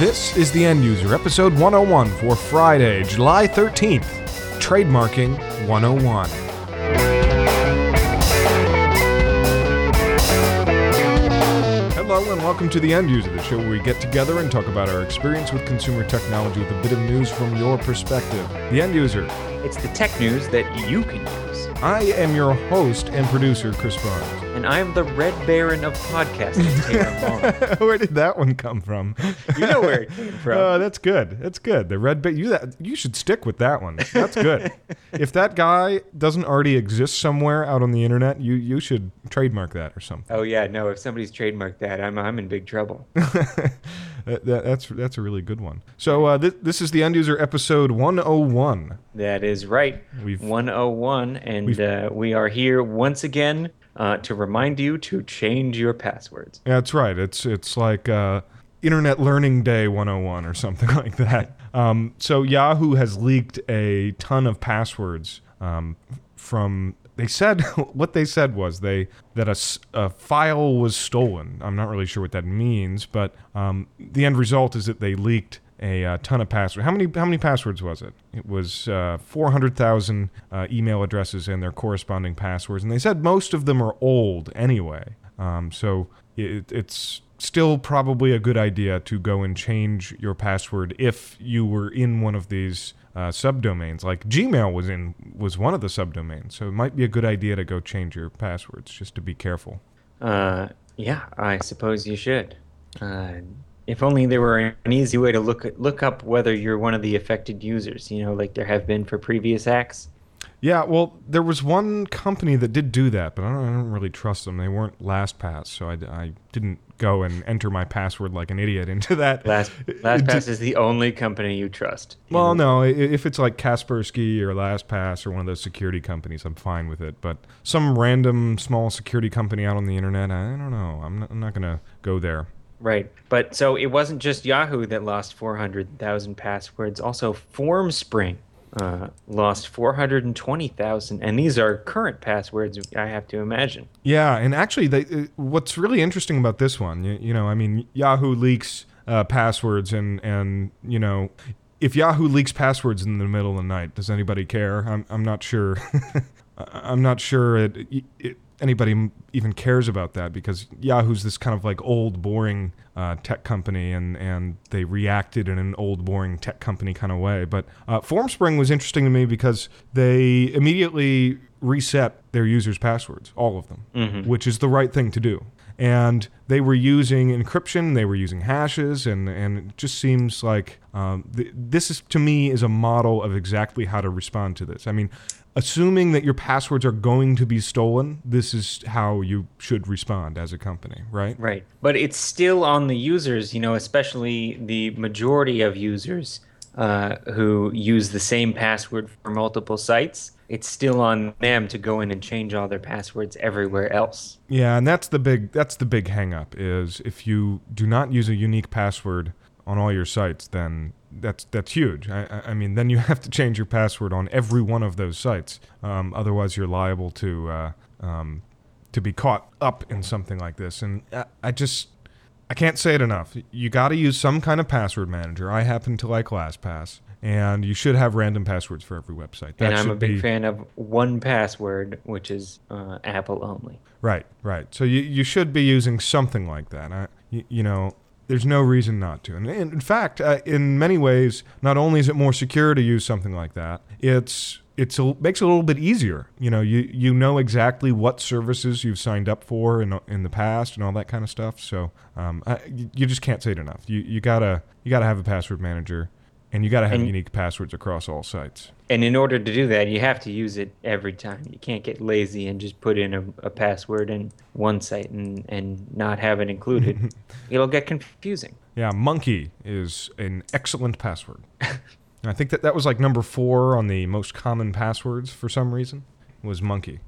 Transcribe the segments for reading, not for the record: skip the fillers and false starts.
This is The End User, episode 101 for Friday, July 13th, Trademarking 101. Hello and welcome to The End User, the show where we get together and talk about our experience with consumer technology with a bit of news from your perspective. The End User. It's the tech news that you can use. I am your host and producer, Chris Barnes. And I am the Red Baron of podcasting, Taylor Long. Where did that one come from? You know where it came from. Oh, that's good. That's good. The Red Baron. You should stick with that one. That's good. If that guy doesn't already exist somewhere out on the internet, you should trademark that or something. Oh yeah, no. If somebody's trademarked that, I'm in big trouble. That's a really good one. So this is the End User episode 101. That is right. 101, and we are here once again to remind you to change your passwords. That's right. It's like Internet Learning Day 101 or something like that. So Yahoo has leaked a ton of passwords from. They said what they said was that a file was stolen. I'm not really sure what that means, but the end result is that they leaked a ton of passwords. How many passwords was it? It was 400,000 email addresses and their corresponding passwords, and they said most of them are old anyway. So it's still probably a good idea to go and change your password if you were in one of these subdomains. Like Gmail was one of the subdomains, so it might be a good idea to go change your passwords just to be careful. Yeah, I suppose you should. If only there were an easy way to look up whether you're one of the affected users, like there have been for previous hacks. Yeah, well, there was one company that did do that, but I don't really trust them. They weren't LastPass, so I didn't go and enter my password like an idiot into that. LastPass is the only company you trust. Well, no, if it's like Kaspersky or LastPass or one of those security companies, I'm fine with it. But some random small security company out on the internet, I don't know. I'm not going to go there. Right. But so it wasn't just Yahoo that lost 400,000 passwords. Also, FormSpring lost 420,000. And these are current passwords, I have to imagine. Yeah. And actually, what's really interesting about this one, Yahoo leaks passwords and if Yahoo leaks passwords in the middle of the night, does anybody care? I'm not sure. I'm not sure anybody even cares about that because Yahoo's this kind of like old, boring tech company, and they reacted in an old, boring tech company kind of way. But FormSpring was interesting to me because they immediately reset their users' passwords, all of them, which is the right thing to do. And they were using encryption, they were using hashes, and it just seems like this is, to me, is a model of exactly how to respond to this. I mean, assuming that your passwords are going to be stolen, this is how you should respond as a company, right? Right. But it's still on the users, especially the majority of users who use the same password for multiple sites. It's still on them to go in and change all their passwords everywhere else. Yeah, and that's the big hang up is if you do not use a unique password on all your sites, then that's huge. I mean, then you have to change your password on every one of those sites. Otherwise, you're liable to be caught up in something like this. And I can't say it enough. You got to use some kind of password manager. I happen to like LastPass, and you should have random passwords for every website. And I'm a big fan of 1Password, which is Apple only. Right. So you should be using something like that. There's no reason not to. And in fact, in many ways, not only is it more secure to use something like that, it makes it a little bit easier. You know exactly what services you've signed up for in the past and all that kind of stuff. So you just can't say it enough. You gotta have a password manager, and you gotta have unique passwords across all sites. And in order to do that, you have to use it every time. You can't get lazy and just put in a password in one site and not have it included. It'll get confusing. Yeah, Monkey is an excellent password. I think that was like number 4 on the most common passwords for some reason, was Monkey.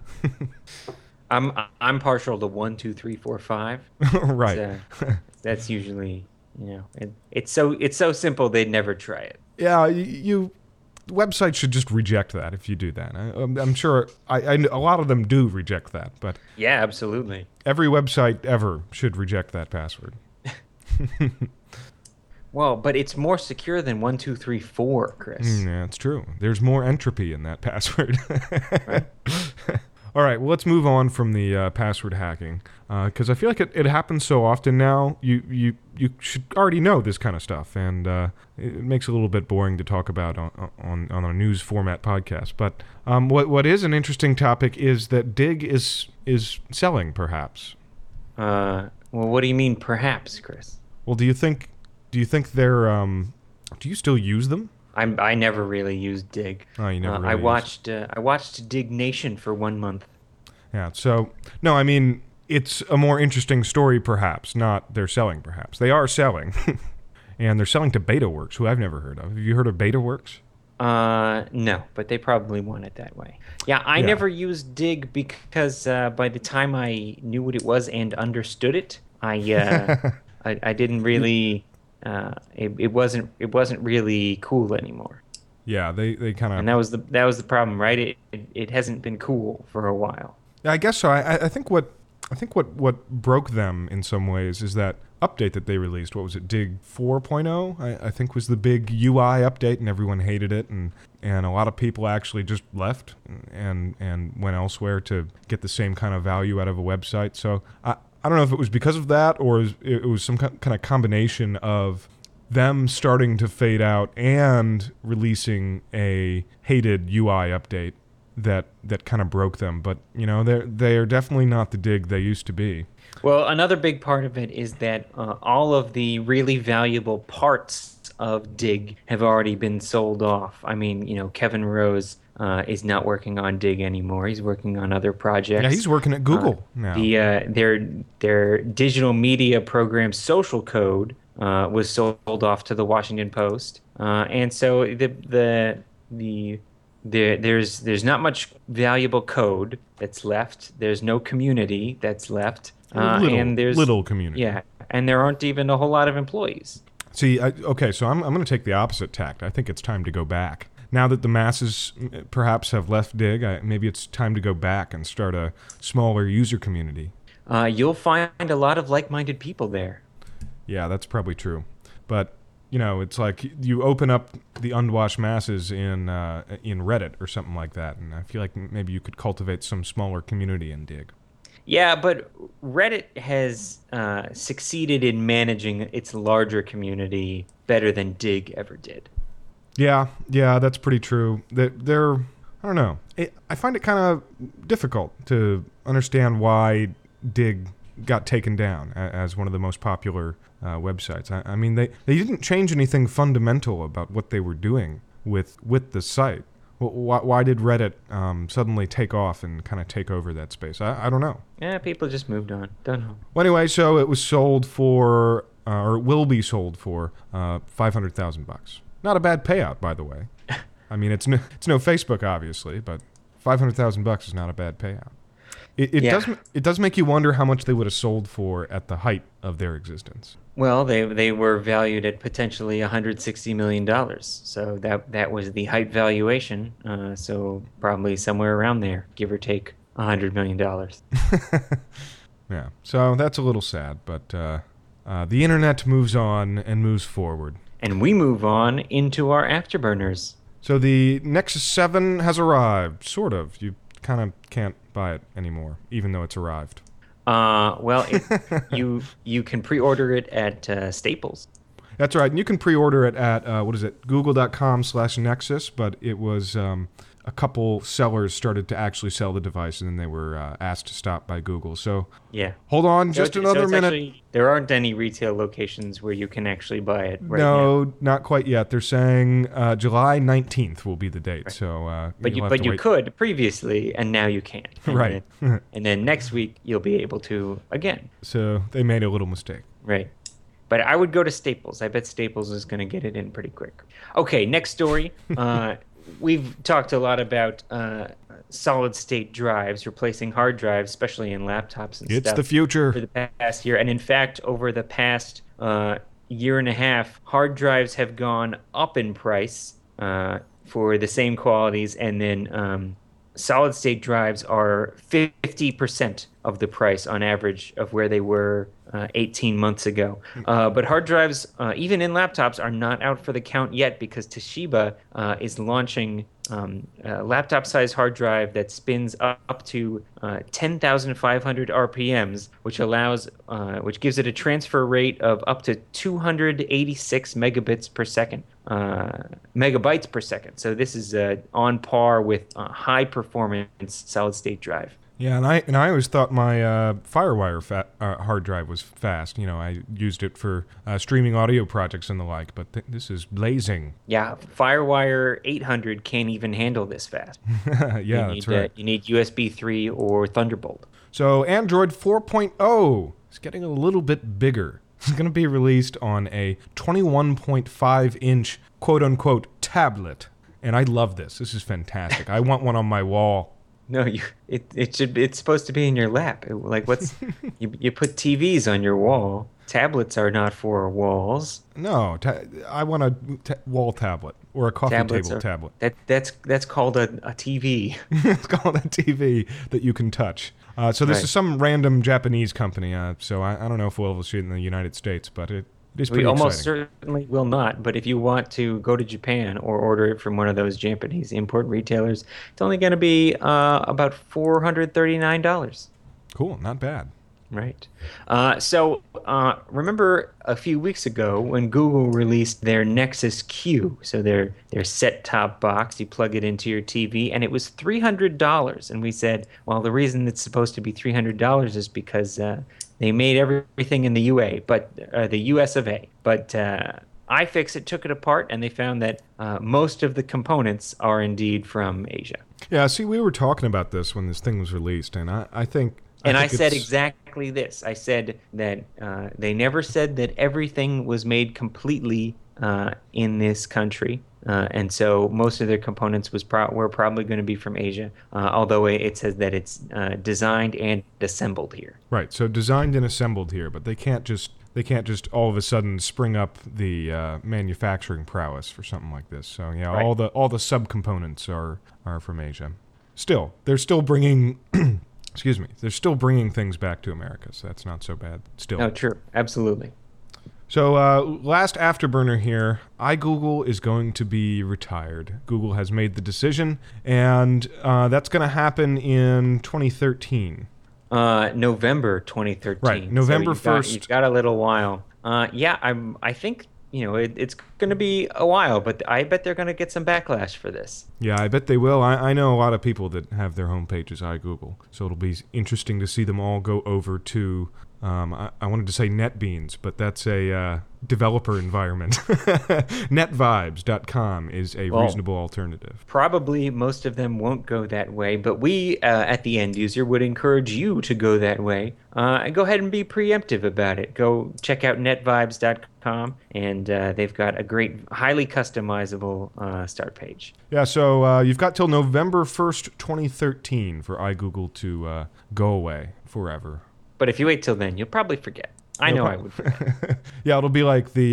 I'm partial to 1, 2, 3, 4, 5. Right. That's usually, it's so simple they'd never try it. Yeah, websites should just reject that if you do that. I'm sure a lot of them do reject that, but yeah, absolutely. Every website ever should reject that password. Well, but it's more secure than 1234, Chris. Yeah, it's true. There's more entropy in that password. Right? All right, well, let's move on from the password hacking because I feel like it happens so often now. You should already know this kind of stuff, and it makes it a little bit boring to talk about on a news format podcast. But what is an interesting topic is that Dig is selling, perhaps. Well, what do you mean, perhaps, Chris? Well, do you think they're do you still use them? I never really used Dig. Oh, you never I really used watched I watched Dig Nation for 1 month. Yeah, so, no, I mean, it's a more interesting story, perhaps, not they're selling, perhaps. They are selling, and they're selling to BetaWorks, who I've never heard of. Have you heard of BetaWorks? No, but they probably want it that way. Yeah, I Yeah. never used Dig because by the time I knew what it was and understood it, I didn't really. It wasn't really cool anymore. Yeah, they kind And of... that was the problem, right? It hasn't been cool for a while. I guess so. I think what broke them in some ways is that update that they released. What was it? Dig 4.0, I think was the big UI update, and everyone hated it, and a lot of people actually just left and went elsewhere to get the same kind of value out of a website. So I don't know if it was because of that or it was some kind of combination of them starting to fade out and releasing a hated UI update that kind of broke them. But they are definitely not the Dig they used to be. Well, another big part of it is that all of the really valuable parts of Dig have already been sold off. I mean, Kevin Rose is not working on Dig anymore. He's working on other projects. Yeah, he's working at Google now. Their digital media program, Social Code, was sold off to the Washington Post, and so there's not much valuable code that's left. There's no community that's left, and there's little community. Yeah, and there aren't even a whole lot of employees. See, okay, so I'm going to take the opposite tact. I think it's time to go back. Now that the masses perhaps have left Dig, maybe it's time to go back and start a smaller user community. You'll find a lot of like-minded people there. Yeah, that's probably true. But, it's like you open up the unwashed masses in Reddit or something like that, and I feel like maybe you could cultivate some smaller community in Dig. Yeah, but Reddit has succeeded in managing its larger community better than Dig ever did. Yeah, that's pretty true. They're I don't know. I find it kind of difficult to understand why Dig got taken down as one of the most popular websites. I mean, they didn't change anything fundamental about what they were doing with the site. Why did Reddit suddenly take off and kind of take over that space? I don't know. Yeah, people just moved on. Don't know. Well, anyway, so it was sold for, or it will be sold for, $500,000. Not a bad payout, by the way. I mean, it's no Facebook, obviously, but $500,000 is not a bad payout. It does make you wonder how much they would have sold for at the height of their existence. Well, they were valued at potentially $160 million. So that was the height valuation. So probably somewhere around there, give or take $100 million. Yeah, so that's a little sad, but the internet moves on and moves forward. And we move on into our afterburners. So the Nexus 7 has arrived, sort of. You kind of can't buy it anymore, even though it's arrived. Well, you can pre-order it at Staples. That's right. And you can pre-order it at, google.com/Nexus, but it was a couple sellers started to actually sell the device, and then they were asked to stop by Google. So yeah, hold on just another minute. Actually, there aren't any retail locations where you can actually buy it right now. No, not quite yet. They're saying July 19th will be the date. Right. So, but you could previously, and now you can't. Right. And then next week you'll be able to again. So they made a little mistake. Right. But I would go to Staples. I bet Staples is going to get it in pretty quick. Okay, next story. We've talked a lot about solid-state drives, replacing hard drives, especially in laptops and stuff. It's the future. For the past year. And in fact, over the past year and a half, hard drives have gone up in price for the same qualities, and then solid-state drives are 50% of the price on average of where they were 18 months ago. But hard drives, even in laptops, are not out for the count yet because Toshiba is launching a laptop-sized hard drive that spins up to 10,500 RPMs, which gives it a transfer rate of up to 286 megabits per second, megabytes per second. So this is on par with high-performance solid-state drive. Yeah, and I always thought my FireWire hard drive was fast. You know, I used it for streaming audio projects and the like, but this is blazing. Yeah, FireWire 800 can't even handle this fast. Yeah, that's right. You need USB 3 or Thunderbolt. So Android 4.0 is getting a little bit bigger. It's going to be released on a 21.5-inch quote-unquote tablet, and I love this. This is fantastic. I want one on my wall. No, it's supposed to be in your lap. Like you put TVs on your wall. Tablets are not for walls. No, I want a wall tablet or a coffee table tablet. That's called a TV. It's called a TV that you can touch. So this is some random Japanese company. So I don't know if we'll ever see it in the United States, but it is pretty exciting. We almost certainly will not. But if you want to go to Japan or order it from one of those Japanese import retailers, it's only going to be about $439. Cool, not bad. Right. So remember a few weeks ago when Google released their Nexus Q, so their set-top box, you plug it into your TV, and it was $300. And we said, well, the reason it's supposed to be $300 is because they made everything in the the US of A. But iFixit took it apart, and they found that most of the components are indeed from Asia. Yeah, see, we were talking about this when this thing was released, and I think... I said exactly this. I said that they never said that everything was made completely in this country. And so most of their components were probably going to be from Asia, although it says that it's designed and assembled here. Right, so designed and assembled here, but they can't just all of a sudden spring up the manufacturing prowess for something like this. So yeah, right. all the subcomponents are from Asia. Still, they're still bringing... Excuse me. They're still bringing things back to America, so that's not so bad. Still. No, true. Absolutely. So last afterburner here, iGoogle is going to be retired. Google has made the decision, and that's going to happen in 2013. November 2013. Right, November 1st. You've got a little while. I think... it's going to be a while, but I bet they're going to get some backlash for this. Yeah, I bet they will. I know a lot of people that have their homepages iGoogle, so it'll be interesting to see them all go over to, I wanted to say NetBeans, but that's a developer environment. Netvibes.com is a reasonable alternative. Probably most of them won't go that way, but we, at the end user, would encourage you to go that way. And go ahead and be preemptive about it. Go check out netvibes.com, and they've got a great, highly customizable start page. Yeah, so you've got till November 1st, 2013 for iGoogle to go away forever. But if you wait till then, you'll probably forget. I know I would forget. Yeah, it'll be like the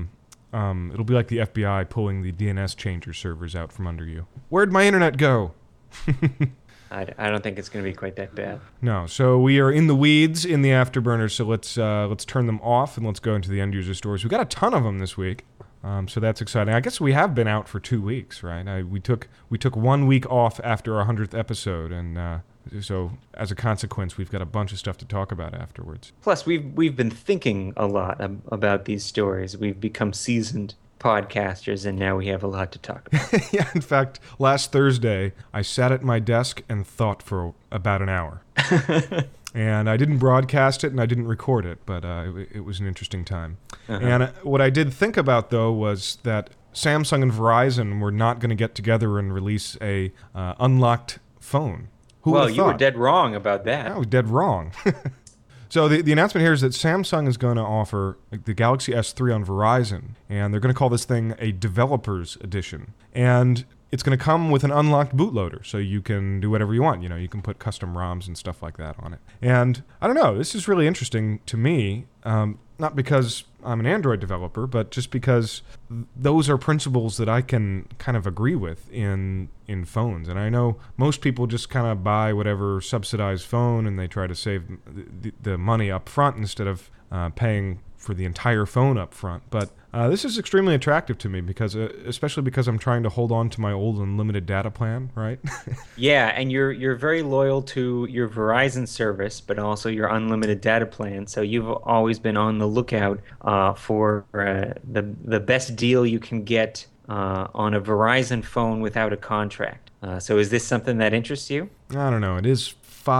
FBI pulling the DNS changer servers out from under you. Where'd my internet go? I don't think it's going to be quite that bad. No, so we are in the weeds in the afterburner, so let's turn them off and let's go into the end user stories. We've got a ton of them this week, so that's exciting. I guess we have been out for 2 weeks, right? We took 1 week off after our 100th episode, and so as a consequence, we've got a bunch of stuff to talk about afterwards. Plus, we've been thinking a lot about these stories. We've become seasoned podcasters, and now we have a lot to talk about. Yeah, in fact, last Thursday, I sat at my desk and thought for about an hour. And I didn't broadcast it and I didn't record it, but it was an interesting time. Uh-huh. And what I did think about, though, was that Samsung and Verizon were not going to get together and release a unlocked phone. Well, you were dead wrong about that. I was dead wrong. So the announcement here is that Samsung is going to offer the Galaxy S3 on Verizon, and they're going to call this thing a Developers Edition. And it's going to come with an unlocked bootloader, so you can do whatever you want. You know, you can put custom ROMs and stuff like that on it. And I don't know, this is really interesting to me. not because I'm an Android developer, but just because those are principles that I can kind of agree with in phones. And I know most people just kind of buy whatever subsidized phone and they try to save the money up front instead of paying for the entire phone up front. But this is extremely attractive to me because, especially because I'm trying to hold on to my old unlimited data plan, right? Yeah, and you're very loyal to your Verizon service, but also your unlimited data plan. So you've always been on the lookout for the best deal you can get on a Verizon phone without a contract. So is this something that interests you? I don't know. It is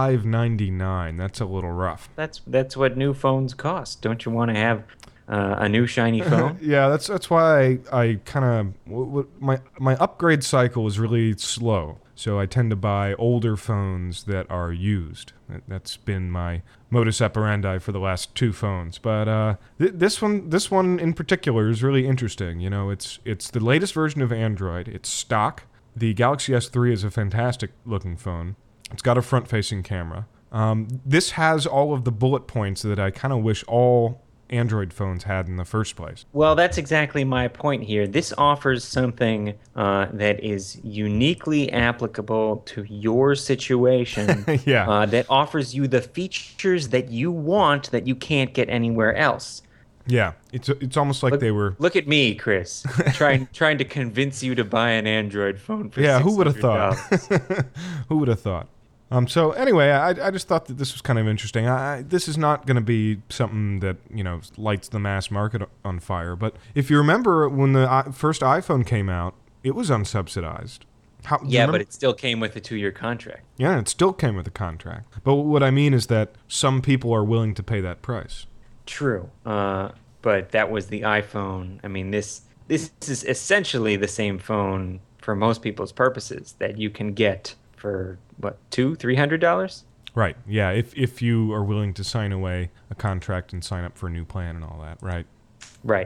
$599. That's a little rough. That's what new phones cost. Don't you want to have a new shiny phone? Yeah, that's why I kind of my upgrade cycle is really slow. So I tend to buy older phones that are used. That's been my modus operandi for the last 2 phones. But this one in particular is really interesting. You know, it's the latest version of Android. It's stock. The Galaxy S3 is a fantastic looking phone. It's got a front-facing camera. This has all of the bullet points that I kind of wish all Android phones had in the first place. Well, that's exactly my point here. This offers something that is uniquely applicable to your situation. Yeah. That offers you the features that you want that you can't get anywhere else. Yeah, it's almost like they were... Look at me, Chris, trying to convince you to buy an Android phone for Yeah, who would have $600. thought? Who would have thought? So anyway, I just thought that this was kind of interesting. This is not going to be something that, you know, lights the mass market on fire. But if you remember when the first iPhone came out, it was unsubsidized. Yeah, but it still came with a 2-year contract. Yeah, it still came with a contract. But what I mean is that some people are willing to pay that price. True, but that was the iPhone. I mean, this is essentially the same phone for most people's purposes that you can get for what, $200-$300? Right. Yeah. If you are willing to sign away a contract and sign up for a new plan and all that. Right. Right.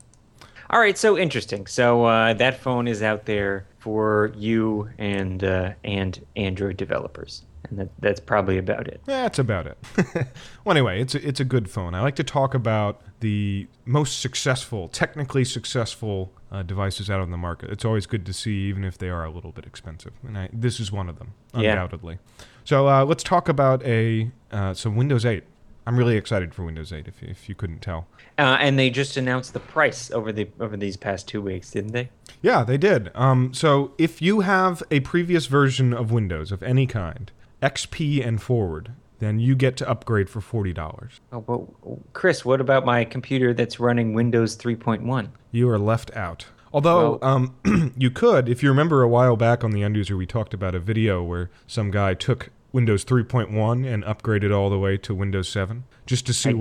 All right. So interesting. So that phone is out there for you and Android developers. And that's probably about it. That's about it. Well, anyway, it's a good phone. I like to talk about the most successful, technically successful devices out on the market. It's always good to see, even if they are a little bit expensive. And this is one of them, undoubtedly. Yeah. So let's talk about some Windows 8. I'm really excited for Windows 8, if you couldn't tell. And they just announced the price over these past 2 weeks, didn't they? Yeah, they did. So if you have a previous version of Windows of any kind, XP and forward, then you get to upgrade for $40. Oh, well, Chris, what about my computer that's running Windows 3.1? You are left out. Although, you could, if you remember a while back on the Unduser, we talked about a video where some guy took Windows 3.1 and upgraded all the way to Windows 7 just to see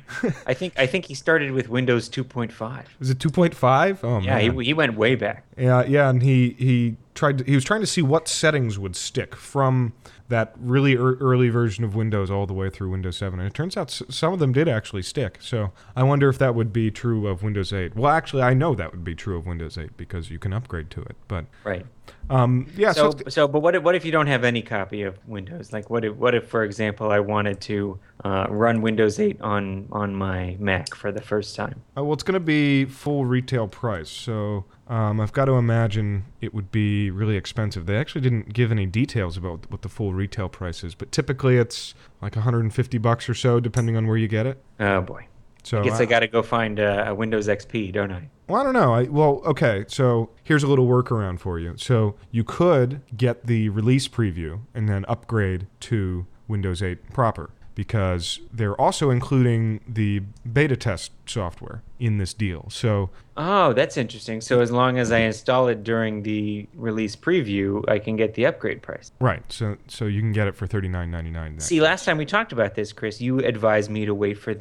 I think he started with Windows 2.5. Is it 2.5? Oh, yeah, man. he went way back. Yeah, and he was trying to see what settings would stick from that really early version of Windows all the way through Windows 7. And it turns out some of them did actually stick. So I wonder if that would be true of Windows 8. Well, actually, I know that would be true of Windows 8 because you can upgrade to it. But right. Yeah. But what if you don't have any copy of Windows? Like what if for example, I wanted to run Windows 8 on my Mac for the first time? Well, it's going to be full retail price. So I've got to imagine it would be really expensive. They actually didn't give any details about what the full retail price is, but typically it's like $150 or so, depending on where you get it. Oh boy. So I guess I got to go find a Windows XP, don't I? Well, I don't know. Okay, so here's a little workaround for you. So you could get the release preview and then upgrade to Windows 8 proper, because they're also including the beta test software in this deal. So that's interesting. So as long as I install it during the release preview, I can get the upgrade price. Right. So you can get it for $39.99. See, last time we talked about this, Chris, you advised me to wait for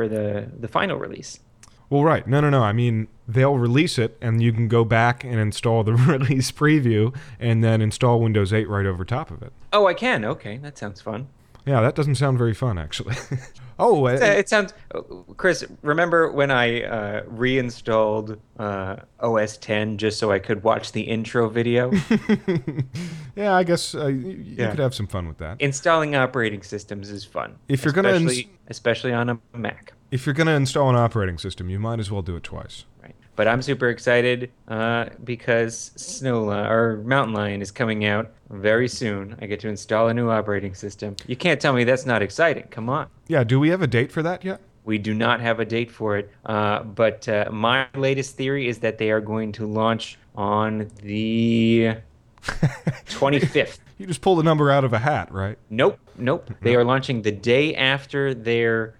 the final release. Well, right. No. I mean, they'll release it, and you can go back and install the release preview, and then install Windows 8 right over top of it. Oh, I can. Okay, that sounds fun. Yeah, that doesn't sound very fun, actually. Oh, It sounds, Chris, remember when I reinstalled OS 10 just so I could watch the intro video? yeah, I guess you Yeah. could have some fun with that. Installing operating systems is fun, If you're gonna especially on a Mac. if you're gonna install an operating system, you might as well do it twice. Right. But I'm super excited because Mountain Lion is coming out very soon. I get to install a new operating system. You can't tell me that's not exciting. Come on. Yeah, do we have a date for that yet? We do not have a date for it, but my latest theory is that they are going to launch on the 25th. You just pulled a number out of a hat, right? Nope. They are launching the day after their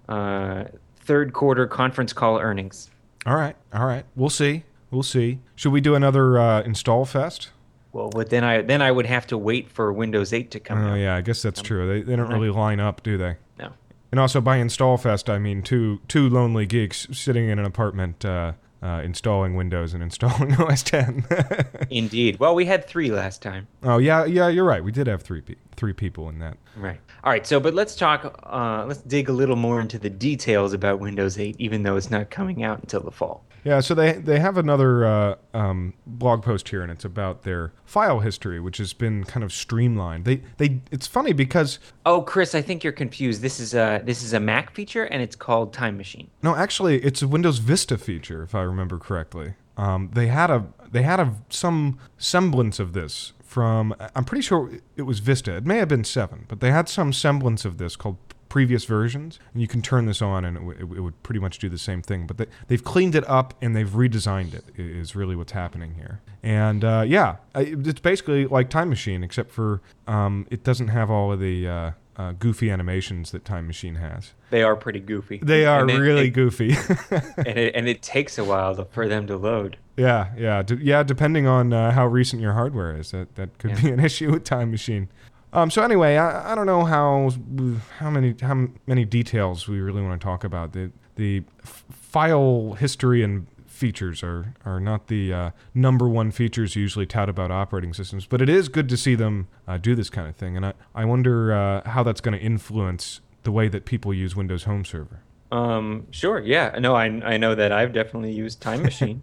third quarter conference call earnings. All right. We'll see. Should we do another install fest? Well, but then I would have to wait for Windows 8 to come out. Oh, yeah, I guess that's true. They don't really line up, do they? No. And also, by install fest, I mean two lonely geeks sitting in an apartment installing Windows and installing OS 10. Indeed. Well, we had 3 last time. Oh, yeah, you're right. We did have three people in that. Right. All right. So, but let's dig a little more into the details about Windows 8, even though it's not coming out until the fall. Yeah, so they have another blog post here, and it's about their file history, which has been kind of streamlined. It's funny because Oh, Chris, I think you're confused. This is a Mac feature, and it's called Time Machine. no, actually, it's a Windows Vista feature, if I remember correctly. They had some semblance of this from, I'm pretty sure it was Vista. It may have been 7, but they had some semblance of this called previous versions, and you can turn this on and it would pretty much do the same thing, but they've cleaned it up and they've redesigned it is really what's happening here. And it's basically like Time Machine, except for it doesn't have all of the goofy animations that Time Machine has. They are pretty goofy. They are really goofy. and it takes a while for them to load. Yeah, depending on how recent your hardware is, that could be an issue with Time Machine. So anyway, I don't know how many details we really want to talk about. The file history and features are not the number one features usually touted about operating systems, but it is good to see them do this kind of thing. And I wonder how that's going to influence the way that people use Windows Home Server. Sure, yeah. No, I know that I've definitely used Time Machine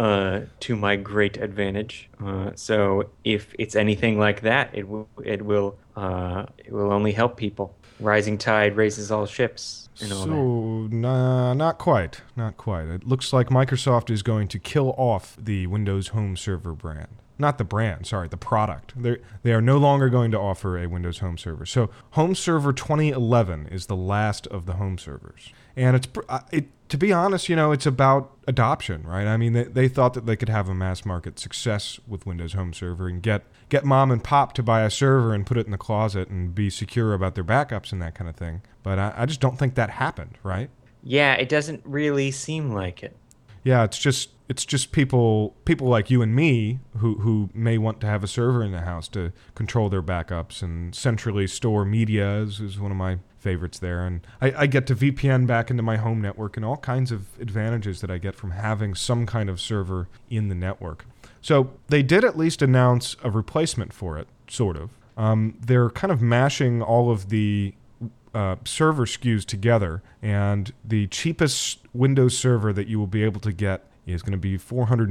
to my great advantage. So if it's anything like that, it will only help people. Rising tide raises all ships. And all that. Not quite. It looks like Microsoft is going to kill off the Windows Home Server brand. Not the brand, sorry, the product. They are no longer going to offer a Windows Home Server. So Home Server 2011 is the last of the home servers. And to be honest, it's about adoption, right? I mean, they thought that they could have a mass market success with Windows Home Server and get mom and pop to buy a server and put it in the closet and be secure about their backups and that kind of thing. But I just don't think that happened, right? Yeah, it doesn't really seem like it. Yeah, it's just people like you and me who may want to have a server in the house to control their backups and centrally store media is one of my favorites there. And I get to VPN back into my home network and all kinds of advantages that I get from having some kind of server in the network. So they did at least announce a replacement for it, sort of. They're kind of mashing all of the server SKUs together, and the cheapest Windows server that you will be able to get is going to be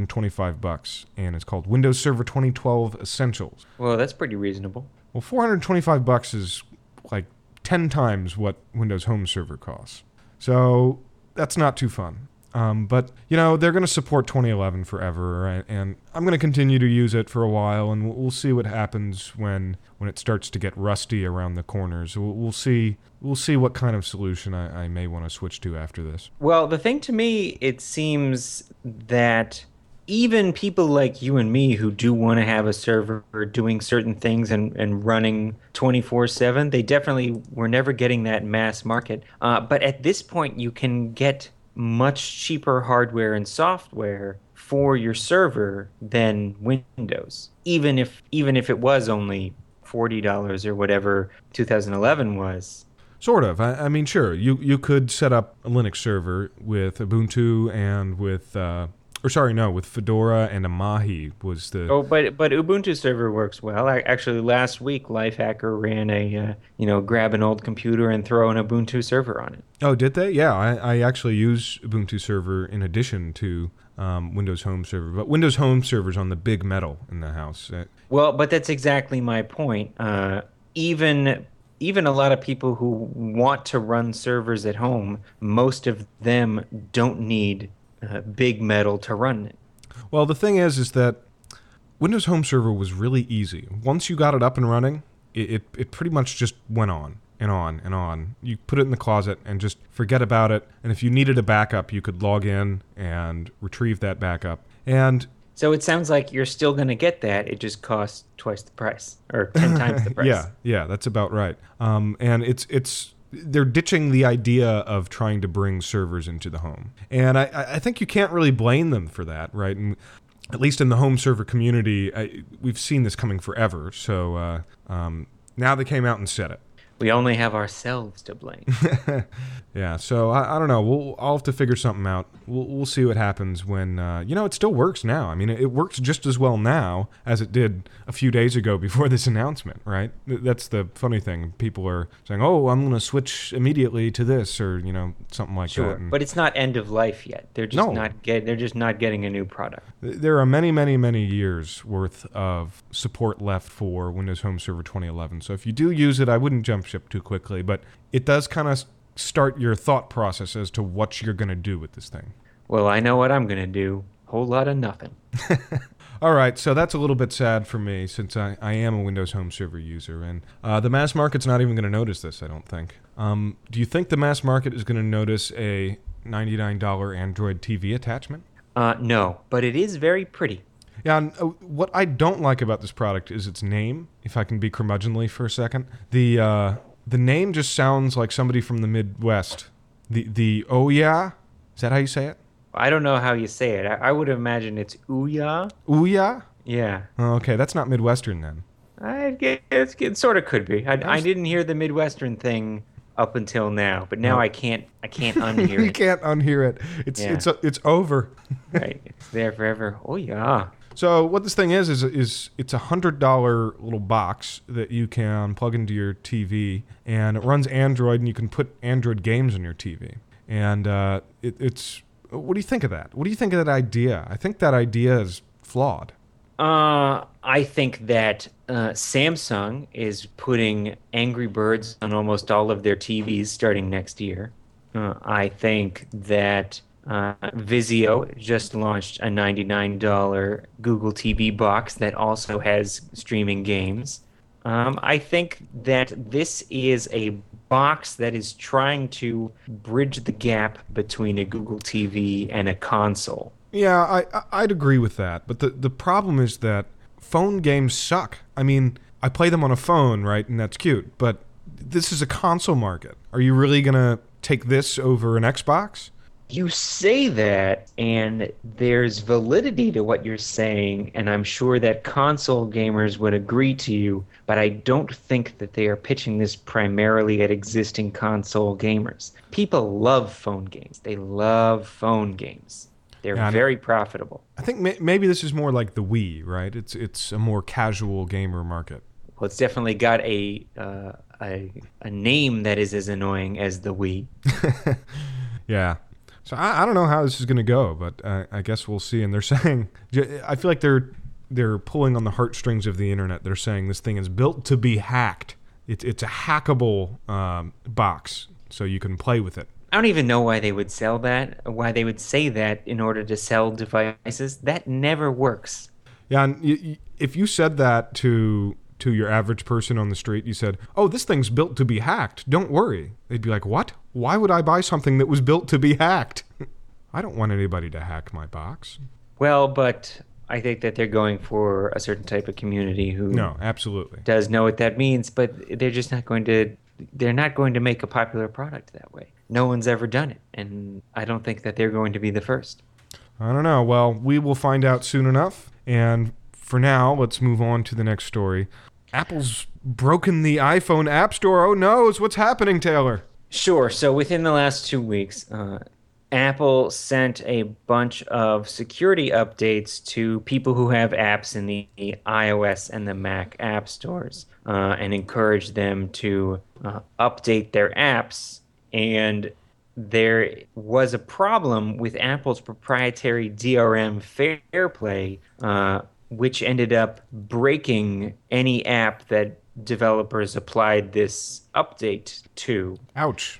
$425, and it's called Windows Server 2012 Essentials. Well, that's pretty reasonable. Well, $425 is like 10 times what Windows Home Server costs. So that's not too fun. But, they're going to support 2011 forever, and I'm going to continue to use it for a while, and we'll see what happens when it starts to get rusty around the corners. We'll see what kind of solution I may want to switch to after this. Well, the thing to me, it seems that even people like you and me who do want to have a server doing certain things and running 24/7, they definitely were never getting that mass market. But at this point, you can get much cheaper hardware and software for your server than Windows, even if it was only $40 or whatever 2011 was. Sort of. I mean, sure, you could set up a Linux server with Ubuntu and with or sorry, no, with Fedora and Amahi was the. Oh, but Ubuntu server works well. Actually, last week, Lifehacker ran a grab an old computer and throw an Ubuntu server on it. Oh, did they? Yeah, I actually use Ubuntu Server in addition to Windows Home Server, but Windows Home Server's on the big metal in the house. Well, but that's exactly my point. Even a lot of people who want to run servers at home, most of them don't need big metal to run it. Well, the thing is that Windows Home Server was really easy. Once you got it up and running, it pretty much just went on and on and on. You put it in the closet and just forget about it. And if you needed a backup, you could log in and retrieve that backup. And so it sounds like you're still going to get that. It just costs twice the price or 10 times the price. Yeah, that's about right. And they're ditching the idea of trying to bring servers into the home. And I think you can't really blame them for that, right? And at least in the home server community, we've seen this coming forever. So now they came out and said it. We only have ourselves to blame. Yeah, so I don't know. I'll have to figure something out. We'll see what happens when, it still works now. I mean, it works just as well now as it did a few days ago before this announcement, right? That's the funny thing. People are saying, oh, I'm going to switch immediately to this or, something like that. Sure, but it's not end of life yet. They're just not getting a new product. There are many, many, many years worth of support left for Windows Home Server 2011. So if you do use it, I wouldn't jump ship too quickly, but it does kind of start your thought process as to what you're going to do with this thing. Well, I know what I'm going to do. Whole lot of nothing. All right, so that's a little bit sad for me since I am a Windows Home Server user, and the mass market's not even going to notice this, I don't think. Do you think the mass market is going to notice a $99 Android TV attachment? No, but it is very pretty. Yeah, and what I don't like about this product is its name, if I can be curmudgeonly for a second. The name just sounds like somebody from the Midwest. The oh yeah? Is that how you say it? I don't know how you say it. I would imagine it's Ouya. Ouya? Yeah. Oh, okay, that's not Midwestern then. It sort of could be. I didn't hear the Midwestern thing up until now, but now I can't unhear it. You can't unhear it. It's over. Right. It's there forever. Oh yeah. So what this thing is it's $100 little box that you can plug into your TV, and it runs Android, and you can put Android games on your TV. And it's what do you think of that? What do you think of that idea? I think that idea is flawed. I think that Samsung is putting Angry Birds on almost all of their TVs starting next year. I think that Vizio just launched a $99 Google TV box that also has streaming games. I think that this is a box that is trying to bridge the gap between a Google TV and a console. Yeah, I'd agree with that. But the problem is that phone games suck. I mean, I play them on a phone, right? And that's cute. But this is a console market. Are you really going to take this over an Xbox? You say that, and there's validity to what you're saying, and I'm sure that console gamers would agree to you, but I don't think that they are pitching this primarily at existing console gamers. People love phone games. They love phone games. They're very profitable. I think maybe this is more like the Wii, right? It's a more casual gamer market. Well, it's definitely got a name that is as annoying as the Wii. Yeah. So I don't know how this is going to go, but I guess we'll see. And they're saying, I feel like they're pulling on the heartstrings of the internet. They're saying this thing is built to be hacked. It's a hackable box, so you can play with it. I don't even know why they would sell that, why they would say that in order to sell devices. That never works. Yeah, and if you said that to your average person on the street, you said, oh, this thing's built to be hacked, don't worry. They'd be like, what? Why would I buy something that was built to be hacked? I don't want anybody to hack my box. Well, but I think that they're going for a certain type of community who absolutely does know what that means, but they're just not going to make a popular product that way. No one's ever done it, and I don't think that they're going to be the first. I don't know. Well, we will find out soon enough, and for now, let's move on to the next story. Apple's broken the iPhone App Store. Oh no, what's happening, Taylor? Sure. So within the last 2 weeks, Apple sent a bunch of security updates to people who have apps in the iOS and the Mac app stores, and encouraged them to update their apps. And there was a problem with Apple's proprietary DRM Fairplay, which ended up breaking any app that developers applied this update to. Ouch.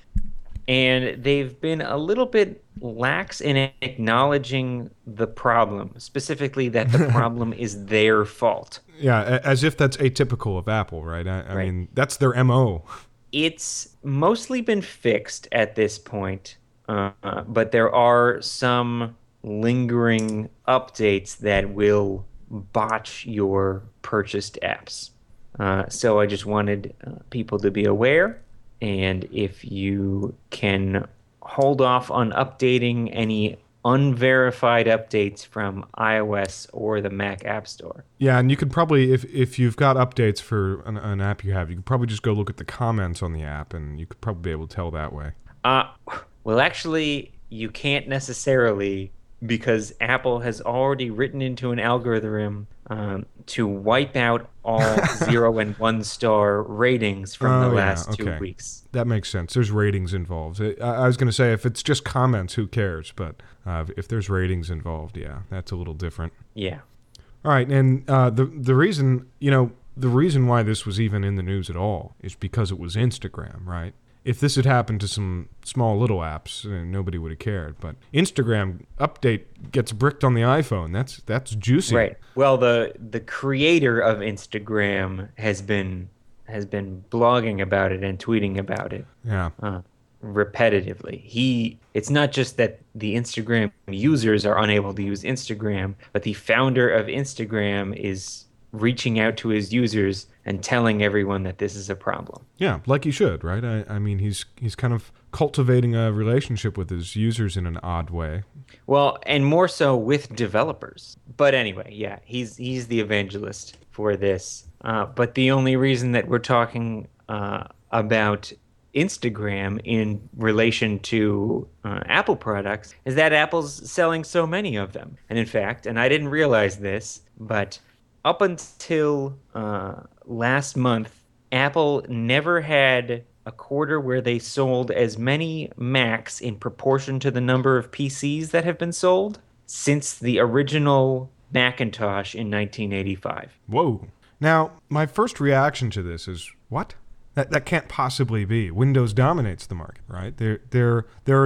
And they've been a little bit lax in acknowledging the problem, specifically that the problem is their fault. Yeah, as if that's atypical of Apple, right? I Right. mean, that's their MO. It's mostly been fixed at this point, but there are some lingering updates that will botch your purchased apps. So I just wanted people to be aware. And if you can hold off on updating any unverified updates from iOS or the Mac App Store. Yeah, and you could probably, if you've got updates for an app you have, you could probably just go look at the comments on the app, and you could probably be able to tell that way. Uh, well, actually, you can't necessarily because Apple has already written into an algorithm to wipe out all 0 and 1 star ratings from the last 2 weeks. That makes sense. There's ratings involved. I was going to say if it's just comments, who cares? But if there's ratings involved, yeah, that's a little different. Yeah. All right, and the reason the reason why this was even in the news at all is because it was Instagram, right? If this had happened to some small little apps, nobody would have cared. But Instagram update gets bricked on the iPhone. That's juicy. Right. Well, the creator of Instagram has been blogging about it and tweeting about it. Yeah. Repetitively. It's not just that the Instagram users are unable to use Instagram, but the founder of Instagram is reaching out to his users and telling everyone that this is a problem. Yeah, like he should, right? I mean, he's kind of cultivating a relationship with his users in an odd way. Well, and more so with developers. But anyway, yeah, he's the evangelist for this. But the only reason that we're talking about Instagram in relation to Apple products is that Apple's selling so many of them. And in fact, and I didn't realize this, but up until last month, Apple never had a quarter where they sold as many Macs in proportion to the number of PCs that have been sold since the original Macintosh in 1985. Whoa. Now, my first reaction to this is, what? That can't possibly be. Windows dominates the market, right? There are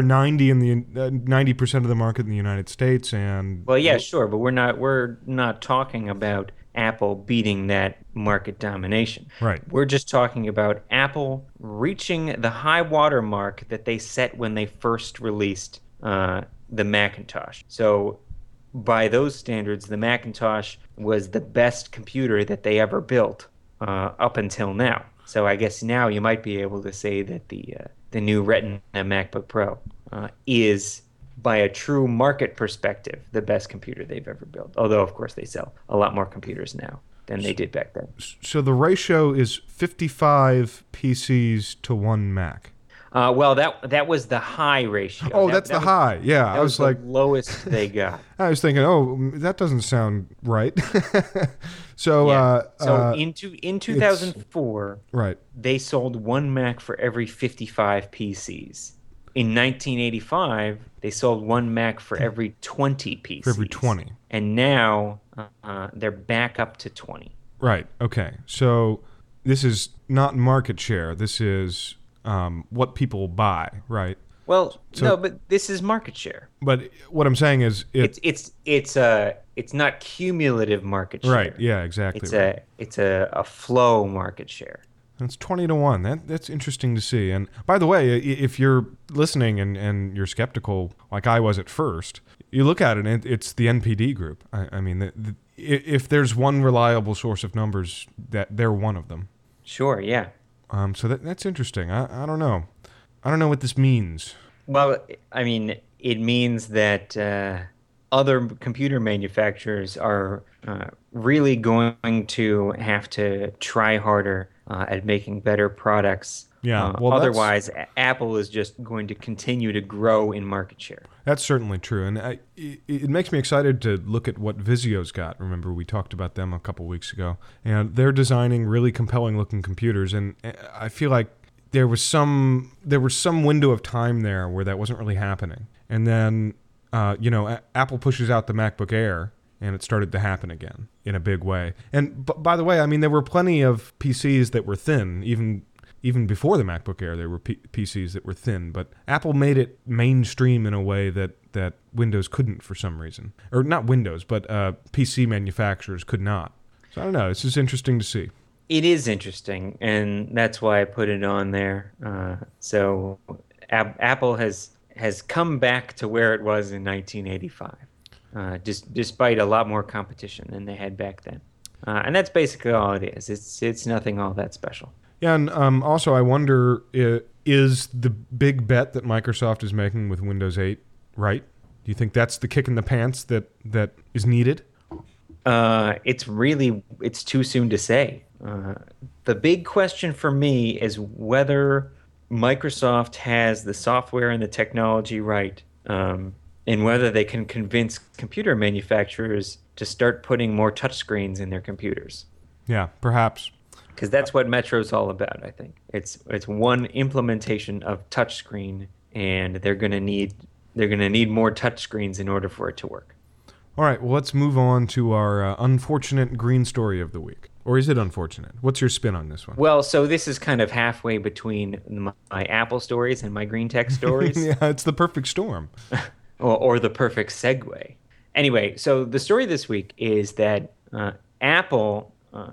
90% of the market in the United States, and well, yeah, sure, but we're not talking about Apple beating that market domination. Right. We're just talking about Apple reaching the high water mark that they set when they first released the Macintosh. So by those standards, the Macintosh was the best computer that they ever built up until now. So I guess now you might be able to say that the new Retina MacBook Pro is, by a true market perspective, the best computer they've ever built. Although, of course, they sell a lot more computers now than they did back then. So the ratio is 55 PCs to 1 Mac. Well, that was the high ratio. Oh, that's the high. Yeah, I was like the lowest they got. I was thinking, oh, that doesn't sound right. So, yeah. In 2004, right, they sold 1 Mac for every 55 PCs. In 1985, they sold 1 Mac for every 20 PCs. For every 20. And now they're back up to 20. Right. Okay. So this is not market share. This is what people buy, right? Well, no, but this is market share. But what I'm saying is, it's not cumulative market share. Right. Yeah. Exactly. It's a flow market share. That's 20 to 1. That's interesting to see. And by the way, if you're listening and you're skeptical, like I was at first, you look at it and it's the NPD group. I mean, if there's one reliable source of numbers, that they're one of them. Sure. Yeah. So that's interesting. I don't know. I don't know what this means. Well, I mean, it means that other computer manufacturers are really going to have to try harder at making better products Yeah, well, Otherwise, Apple is just going to continue to grow in market share. that's certainly true, and it makes me excited to look at what Vizio's got. Remember, we talked about them a couple weeks ago, and they're designing really compelling-looking computers, and I feel like there was some window of time there where that wasn't really happening, and then Apple pushes out the MacBook Air, and it started to happen again in a big way. And by the way, I mean, there were plenty of PCs that were thin, even before the MacBook Air, there were PCs that were thin, but Apple made it mainstream in a way that Windows couldn't for some reason. Or not Windows, but PC manufacturers could not. So I don't know. It's just interesting to see. It is interesting, and that's why I put it on there. So Apple has come back to where it was in 1985, despite a lot more competition than they had back then. And that's basically all it is. It's nothing all that special. Yeah, and also I wonder, is the big bet that Microsoft is making with Windows 8 right? Do you think that's the kick in the pants that is needed? It's too soon to say. The big question for me is whether Microsoft has the software and the technology right, and whether they can convince computer manufacturers to start putting more touchscreens in their computers. Yeah, perhaps. Because that's what Metro's all about, I think. It's one implementation of touchscreen, and they're gonna need more touchscreens in order for it to work. All right, well, let's move on to our unfortunate green story of the week. Or is it unfortunate? What's your spin on this one? Well, so this is kind of halfway between my Apple stories and my green tech stories. Yeah, it's the perfect storm. or the perfect segue. Anyway, so the story this week is that Apple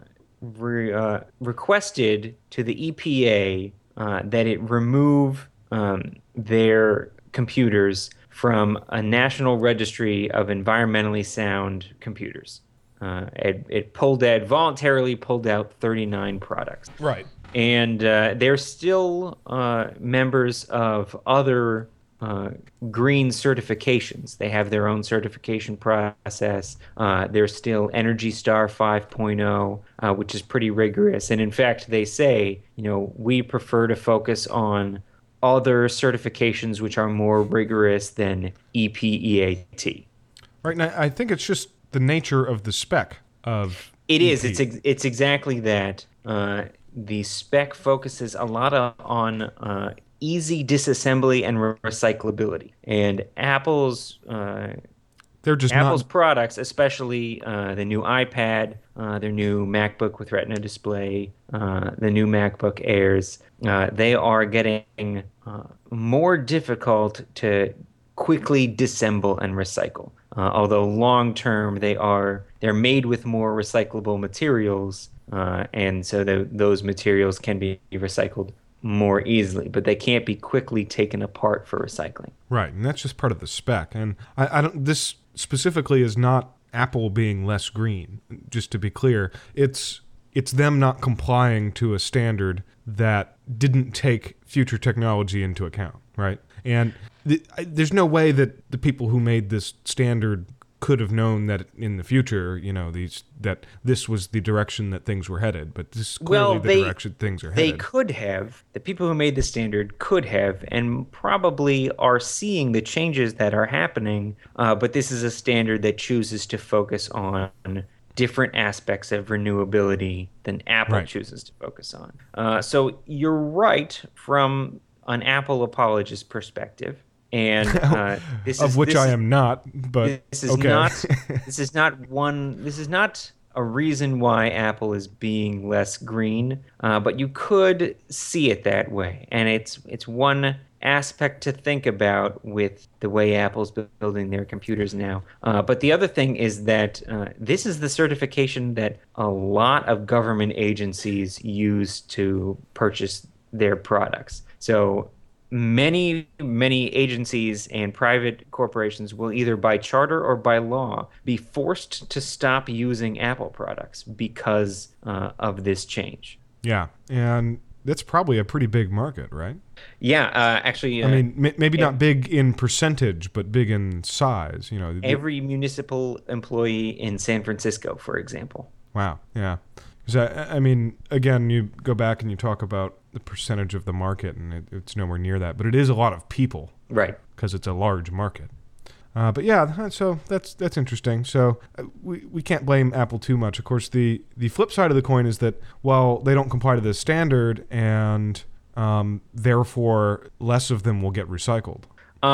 requested to the EPA that it remove their computers from a national registry of environmentally sound computers. It voluntarily pulled out 39 products. Right. And they're still members of other green certifications. They have their own certification process. They're still Energy Star 5.0, which is pretty rigorous. And in fact, they say, we prefer to focus on other certifications which are more rigorous than EPEAT. Right. And I think it's just the nature of the spec of It EP. is. It's exactly that. The spec focuses a lot on easy disassembly and recyclability. And Apple's products, especially the new iPad, their new MacBook with Retina display, the new MacBook Airs, they are getting more difficult to quickly disassemble and recycle. Although long term they're made with more recyclable materials, and so those materials can be recycled more easily, but they can't be quickly taken apart for recycling. Right, and that's just part of the spec. And I don't. This specifically is not Apple being less green. Just to be clear, it's them not complying to a standard that didn't take future technology into account. Right, and there's no way that the people who made this standard could have known that in the future, that this was the direction that things were headed. But this is clearly the direction things are headed. They could have. The people who made the standard could have, and probably are seeing the changes that are happening. But this is a standard that chooses to focus on different aspects of renewability than Apple chooses to focus on. So you're right from an Apple apologist perspective. And I am not, but this is not a reason why Apple is being less green, but you could see it that way, and it's one aspect to think about with the way Apple's building their computers now. But the other thing is that this is the certification that a lot of government agencies use to purchase their products. So many agencies and private corporations will either by charter or by law be forced to stop using Apple products because of this change. Yeah, and that's probably a pretty big market, right? Yeah, actually. I mean, maybe not big in percentage, but big in size. Every municipal employee in San Francisco, for example. Wow. Yeah. Because I mean, again, you go back and you talk about the percentage of the market, and it's nowhere near that. But it is a lot of people, Right. because it's a large market. But yeah, so that's interesting. So we can't blame Apple too much. Of course, the flip side of the coin is that while they don't comply to the standard, and therefore less of them will get recycled.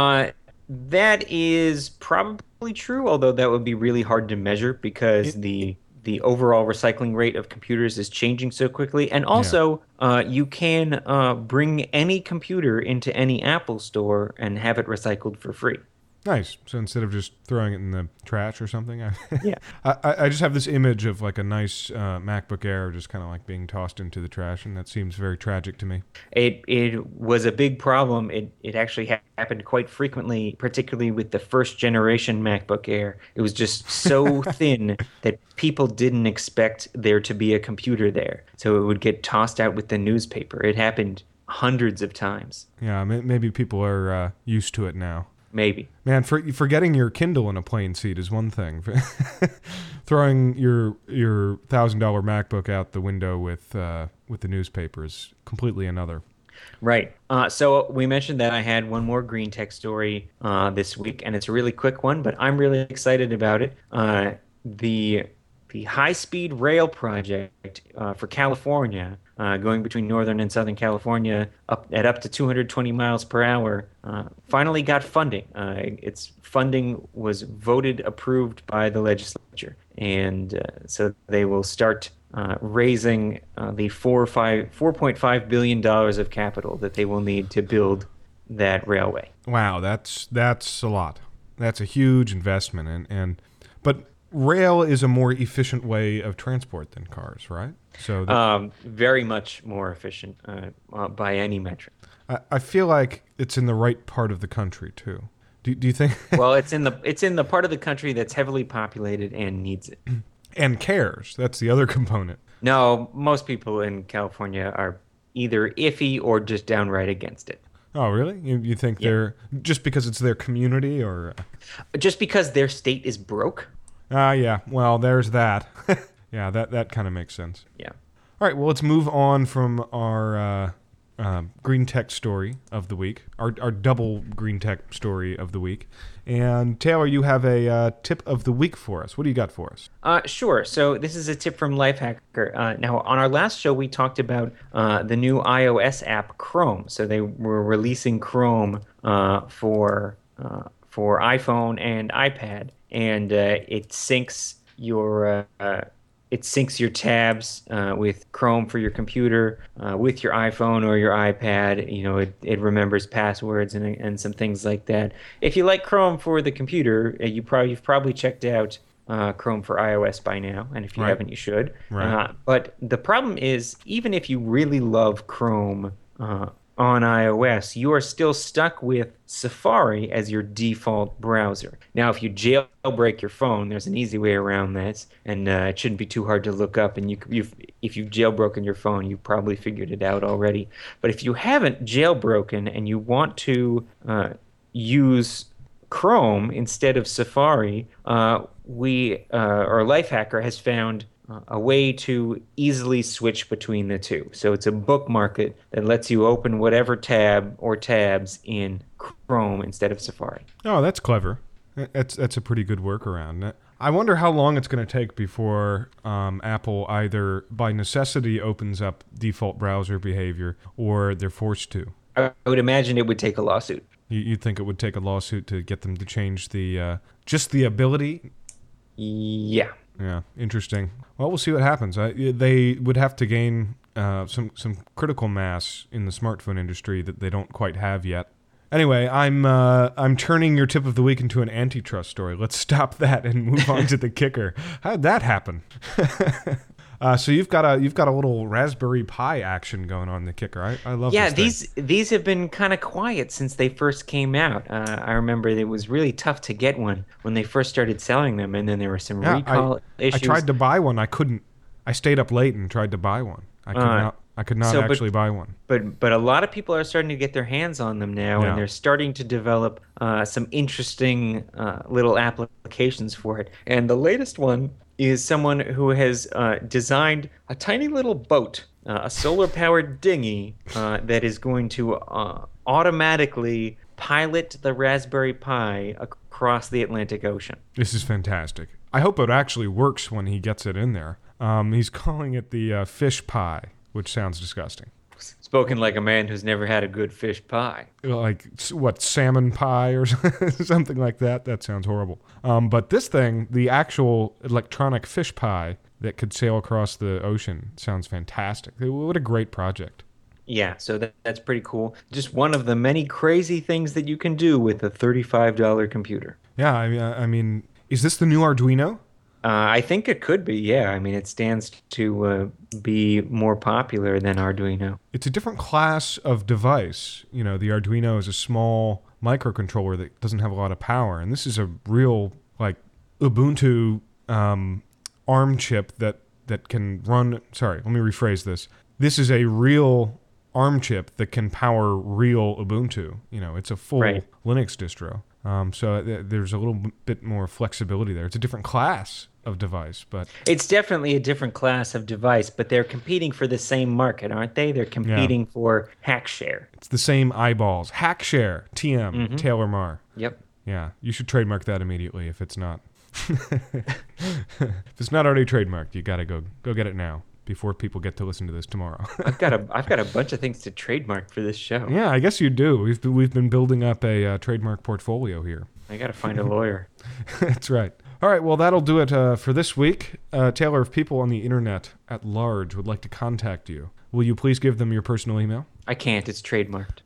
That is probably true, although that would be really hard to measure because the overall recycling rate of computers is changing so quickly. And also, you can bring any computer into any Apple store and have it recycled for free. Nice. So instead of just throwing it in the trash or something, Yeah. I just have this image of like a nice MacBook Air just kind of like being tossed into the trash, and that seems very tragic to me. It was a big problem. It actually happened quite frequently, particularly with the first generation MacBook Air. It was just so thin that people didn't expect there to be a computer there. So it would get tossed out with the newspaper. It happened hundreds of times. Yeah, maybe people are used to it now. Maybe. Man, forgetting your Kindle in a plane seat is one thing. Throwing your $1,000 MacBook out the window with the newspaper is completely another. Right. So we mentioned that I had one more green tech story this week, and it's a really quick one, but I'm really excited about it. The high-speed rail project for California, going between Northern and Southern California up to 220 miles per hour, finally got funding. Its funding was approved by the legislature, and so they will start raising the $4.5 billion of capital that they will need to build that railway. Wow, that's a lot. That's a huge investment, but rail is a more efficient way of transport than cars, right? So very much more efficient by any metric. I feel like it's in the right part of the country too. Do you think? Well, it's in the part of the country that's heavily populated and needs it. And cares. That's the other component. No, most people in California are either iffy or just downright against it. Oh, really? You think they're just because it's their community, or just because their state is broke? Yeah. Well, there's that. Yeah, that kind of makes sense. Yeah. All right. Well, let's move on from our green tech story of the week, our double green tech story of the week. And Taylor, you have a tip of the week for us. What do you got for us? Sure. So this is a tip from Lifehacker. Now, on our last show, we talked about the new iOS app Chrome. So they were releasing Chrome for iPhone and iPad, and it syncs your tabs with Chrome for your computer, with your iPhone or your iPad. You know, it remembers passwords and some things like that. If you like Chrome for the computer, you've probably checked out Chrome for iOS by now, and if you haven't, you should. Right. But the problem is, even if you really love Chrome on iOS, you are still stuck with Safari as your default browser. Now, if you jailbreak your phone, there's an easy way around this, and it shouldn't be too hard to look up. And if you've jailbroken your phone, you've probably figured it out already. But if you haven't jailbroken and you want to use Chrome instead of Safari, Lifehacker has found a way to easily switch between the two. So it's a bookmark that lets you open whatever tab or tabs in Chrome instead of Safari. Oh, that's clever. That's a pretty good workaround. I wonder how long it's going to take before Apple either by necessity opens up default browser behavior or they're forced to. I would imagine it would take a lawsuit. You think it would take a lawsuit to get them to change just the ability? Yeah. Yeah, interesting. Well, we'll see what happens. They would have to gain some critical mass in the smartphone industry that they don't quite have yet. Anyway, I'm turning your tip of the week into an antitrust story. Let's stop that and move on to the kicker. How did that happen? So you've got a little Raspberry Pi action going on in the kicker. I love this thing. These have been kind of quiet since they first came out. I remember it was really tough to get one when they first started selling them, and then there were some recall issues. I tried to buy one. I couldn't. I stayed up late and tried to buy one. I I could not actually buy one. But a lot of people are starting to get their hands on them now, Yeah. and they're starting to develop some interesting little applications for it. And the latest one is someone who has designed a tiny little boat, a solar-powered dinghy that is going to automatically pilot the Raspberry Pi across the Atlantic Ocean. This is fantastic. I hope it actually works when he gets it in there. He's calling it the fish pie, which sounds disgusting. Spoken like a man who's never had a good fish pie. Like, what, salmon pie or something like that? That sounds horrible. But this thing, the actual electronic fish pie that could sail across the ocean, sounds fantastic. What a great project. Yeah, so that's pretty cool. Just one of the many crazy things that you can do with a $35 computer. Yeah, I mean, is this the new Arduino? I think it could be, yeah. I mean, it stands to be more popular than Arduino. It's a different class of device. You know, the Arduino is a small microcontroller that doesn't have a lot of power, and this is a real, like, Ubuntu ARM chip that can run... Sorry, let me rephrase this. This is a real ARM chip that can power real Ubuntu. You know, it's a full Linux distro. So there's a little bit more flexibility there. It's a different class of device, but... It's definitely a different class of device, but they're competing for the same market, aren't they? They're competing for HackShare. It's the same eyeballs. HackShare, TM, Taylor Marr. Yep. Yeah, you should trademark that immediately if it's not. If it's not already trademarked, you gotta go get it now before people get to listen to this tomorrow. I've got a bunch of things to trademark for this show. Yeah, I guess you do. We've been building up a trademark portfolio here. I got to find a lawyer. That's right. All right, well, that'll do it for this week. Taylor, if people on the internet at large would like to contact you, will you please give them your personal email? I can't. It's trademarked.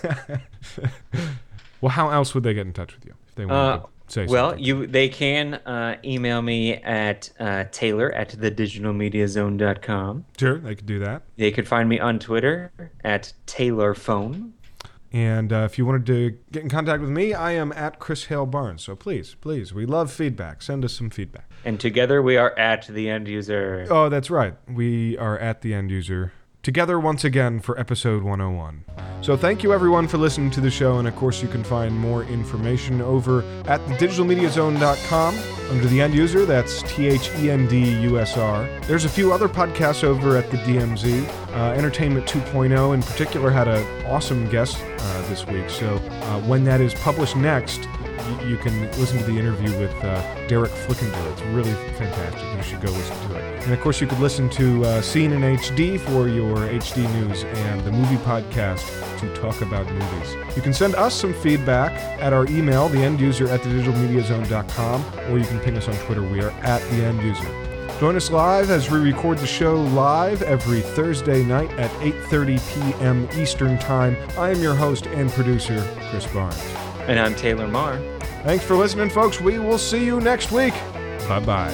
Well, how else would they get in touch with you if they wanted to say something? Well, they can email me at taylor@thedigitalmediazone.com. Sure, they could do that. They could find me on Twitter at TaylorPhone. And if you wanted to get in contact with me, I am at Chris Hale Barnes. So please, we love feedback. Send us some feedback. And together we are at the end user. Oh, that's right. We are at the end user. Together once again for episode 101. So thank you everyone for listening to the show, and of course you can find more information over at thedigitalmediazone.com under the end user. That's THENDUSR. There's a few other podcasts over at the DMZ. Entertainment 2.0 in particular had an awesome guest this week. So when that is published next, you can listen to the interview with Derek Flickenberg. It's really fantastic. You should go listen to it. And of course, you could listen to Scene in HD for your HD news and the movie podcast to talk about movies. You can send us some feedback at our email, theenduser@thedigitalmediazone.com, or you can ping us on Twitter. We are at theenduser. Join us live as we record the show live every Thursday night at 8:30 p.m. Eastern Time. I am your host and producer, Chris Barnes. And I'm Taylor Marr. Thanks for listening, folks. We will see you next week. Bye-bye.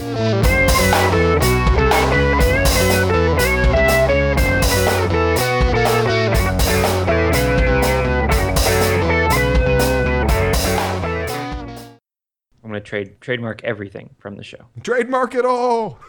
I'm going to trademark everything from the show. Trademark it all!